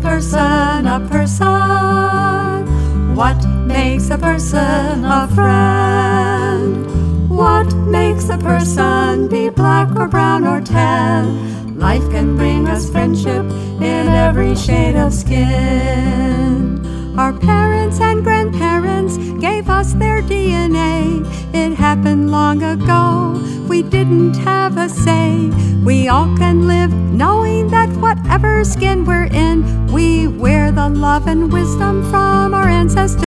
person a person? What makes a person a friend? What makes a person be black or brown or tan? Life can bring us friendship in every shade of skin. Our parents and grandparents gave us their DNA. It happened long ago, we didn't have a say. We all can live knowing that whatever skin we're in, we wear the love and wisdom from our ancestors.